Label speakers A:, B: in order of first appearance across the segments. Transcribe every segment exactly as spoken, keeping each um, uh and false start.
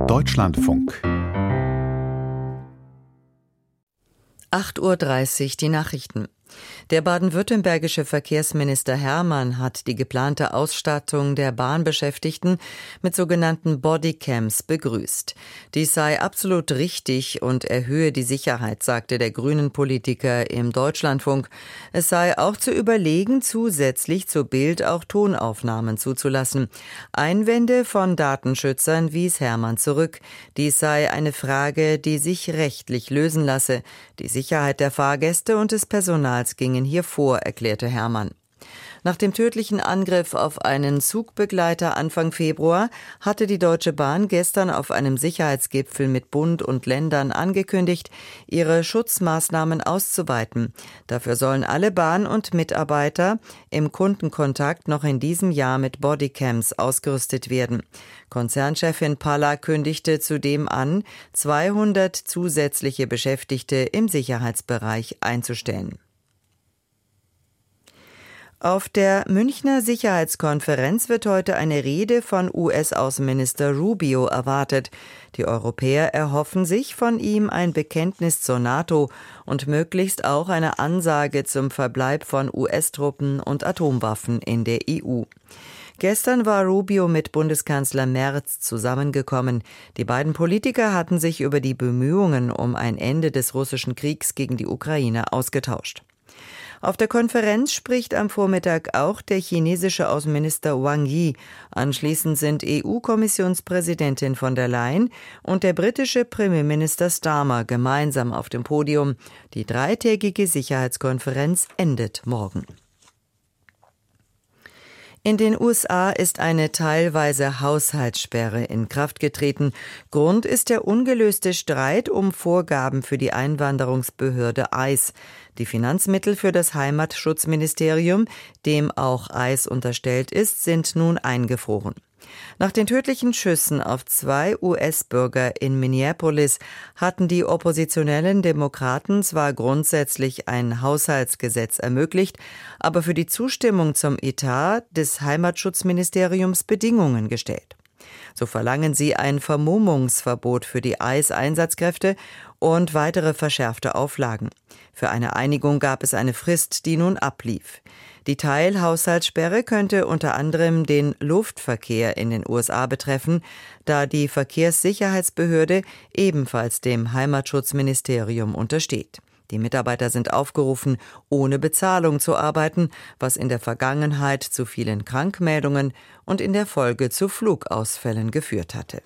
A: Deutschlandfunk.
B: acht Uhr dreißig, die Nachrichten. Der baden-württembergische Verkehrsminister Hermann hat die geplante Ausstattung der Bahnbeschäftigten mit sogenannten Bodycams begrüßt. Dies sei absolut richtig und erhöhe die Sicherheit, sagte der Grünen-Politiker im Deutschlandfunk. Es sei auch zu überlegen, zusätzlich zu Bild auch Tonaufnahmen zuzulassen. Einwände von Datenschützern wies Hermann zurück. Dies sei eine Frage, die sich rechtlich lösen lasse. Die Sicherheit der Fahrgäste und des Personals gingen hier vor, erklärte Hermann. Nach dem tödlichen Angriff auf einen Zugbegleiter Anfang Februar hatte die Deutsche Bahn gestern auf einem Sicherheitsgipfel mit Bund und Ländern angekündigt, ihre Schutzmaßnahmen auszuweiten. Dafür sollen alle Bahn- und Mitarbeiter im Kundenkontakt noch in diesem Jahr mit Bodycams ausgerüstet werden. Konzernchefin Palla kündigte zudem an, zweihundert zusätzliche Beschäftigte im Sicherheitsbereich einzustellen. Auf der Münchner Sicherheitskonferenz wird heute eine Rede von U S-Außenminister Rubio erwartet. Die Europäer erhoffen sich von ihm ein Bekenntnis zur NATO und möglichst auch eine Ansage zum Verbleib von U S-Truppen und Atomwaffen in der E U. Gestern war Rubio mit Bundeskanzler Merz zusammengekommen. Die beiden Politiker hatten sich über die Bemühungen um ein Ende des russischen Kriegs gegen die Ukraine ausgetauscht. Auf der Konferenz spricht am Vormittag auch der chinesische Außenminister Wang Yi. Anschließend sind E U-Kommissionspräsidentin von der Leyen und der britische Premierminister Starmer gemeinsam auf dem Podium. Die dreitägige Sicherheitskonferenz endet morgen. In den U S A ist eine teilweise Haushaltssperre in Kraft getreten. Grund ist der ungelöste Streit um Vorgaben für die Einwanderungsbehörde I C E. Die Finanzmittel für das Heimatschutzministerium, dem auch I C E unterstellt ist, sind nun eingefroren. Nach den tödlichen Schüssen auf zwei U S-Bürger in Minneapolis hatten die oppositionellen Demokraten zwar grundsätzlich ein Haushaltsgesetz ermöglicht, aber für die Zustimmung zum Etat des Heimatschutzministeriums Bedingungen gestellt. So verlangen sie ein Vermummungsverbot für die I C E-Einsatzkräfte und weitere verschärfte Auflagen. Für eine Einigung gab es eine Frist, die nun ablief. Die Teilhaushaltssperre könnte unter anderem den Luftverkehr in den U S A betreffen, da die Verkehrssicherheitsbehörde ebenfalls dem Heimatschutzministerium untersteht. Die Mitarbeiter sind aufgerufen, ohne Bezahlung zu arbeiten, was in der Vergangenheit zu vielen Krankmeldungen und in der Folge zu Flugausfällen geführt hatte.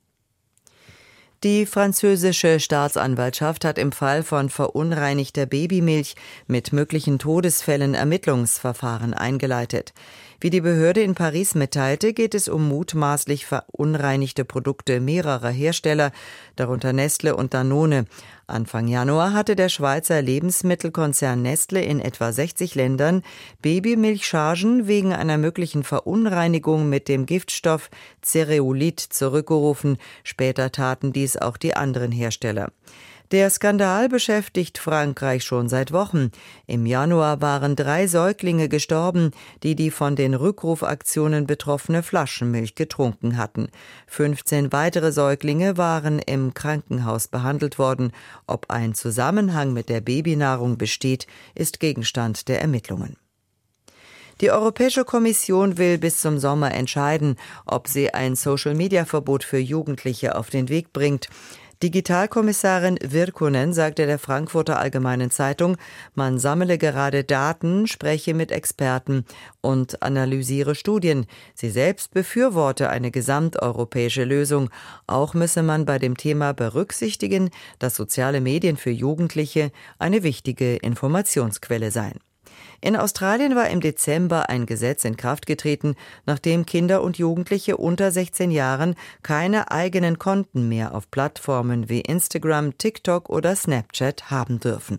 B: Die französische Staatsanwaltschaft hat im Fall von verunreinigter Babymilch mit möglichen Todesfällen Ermittlungsverfahren eingeleitet. Wie die Behörde in Paris mitteilte, geht es um mutmaßlich verunreinigte Produkte mehrerer Hersteller, darunter Nestle und Danone. Anfang Januar hatte der Schweizer Lebensmittelkonzern Nestle in etwa sechzig Ländern Babymilchchargen wegen einer möglichen Verunreinigung mit dem Giftstoff Zereolit zurückgerufen. Später taten dies auch die anderen Hersteller. Der Skandal beschäftigt Frankreich schon seit Wochen. Im Januar waren drei Säuglinge gestorben, die die von den Rückrufaktionen betroffene Flaschenmilch getrunken hatten. fünfzehn weitere Säuglinge waren im Krankenhaus behandelt worden. Ob ein Zusammenhang mit der Babynahrung besteht, ist Gegenstand der Ermittlungen. Die Europäische Kommission will bis zum Sommer entscheiden, ob sie ein Social-Media-Verbot für Jugendliche auf den Weg bringt. Digitalkommissarin Virkkunen sagte der Frankfurter Allgemeinen Zeitung, man sammle gerade Daten, spreche mit Experten und analysiere Studien. Sie selbst befürworte eine gesamteuropäische Lösung. Auch müsse man bei dem Thema berücksichtigen, dass soziale Medien für Jugendliche eine wichtige Informationsquelle seien. In Australien war im Dezember ein Gesetz in Kraft getreten, nachdem Kinder und Jugendliche unter sechzehn Jahren keine eigenen Konten mehr auf Plattformen wie Instagram, TikTok oder Snapchat haben dürfen.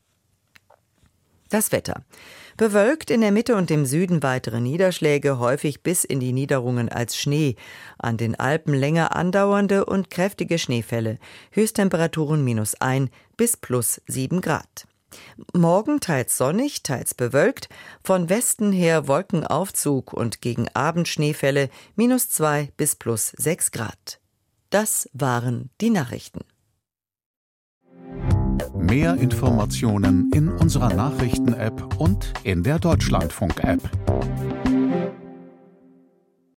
B: Das Wetter. Bewölkt, in der Mitte und im Süden weitere Niederschläge, häufig bis in die Niederungen als Schnee. An den Alpen länger andauernde und kräftige Schneefälle. Höchsttemperaturen minus ein bis plus sieben Grad. Morgen teils sonnig, teils bewölkt, von Westen her Wolkenaufzug und gegen Abend Schneefälle minus zwei bis plus sechs Grad. Das waren die Nachrichten.
A: Mehr Informationen in unserer Nachrichten-App und in der Deutschlandfunk-App.